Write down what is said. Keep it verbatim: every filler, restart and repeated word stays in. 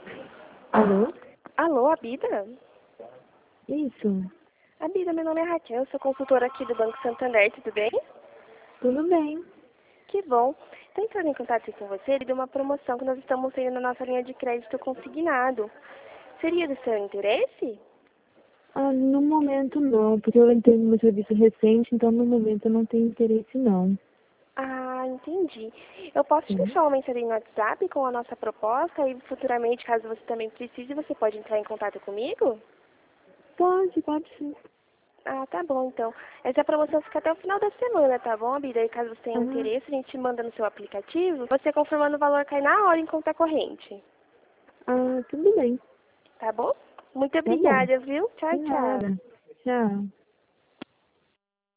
Alô? Alô, Abida? Isso. Abida, meu nome é Raquel, eu sou consultora aqui do Banco Santander, tudo bem? Tudo bem. Que bom. Estou entrando em contato aqui com você de uma promoção que nós estamos tendo na nossa linha de crédito consignado. Seria do seu interesse? Ah, no momento não, porque eu entrei no meu serviço recente, então no momento eu não tenho interesse não. Ah, entendi. Eu posso te Sim. deixar uma mensagem no WhatsApp com a nossa proposta e futuramente, caso você também precise, você pode entrar em contato comigo? Pode, pode sim. Ah, tá bom, então. Essa promoção fica até o final da semana, tá bom, Abida? E caso você tenha Ah, interesse, a gente manda no seu aplicativo. Você confirmando o valor cai na hora em conta corrente. ah, tudo bem. Tá bom? Muito Tá bom. obrigada, viu? De Tchau, tchau. nada. Tchau.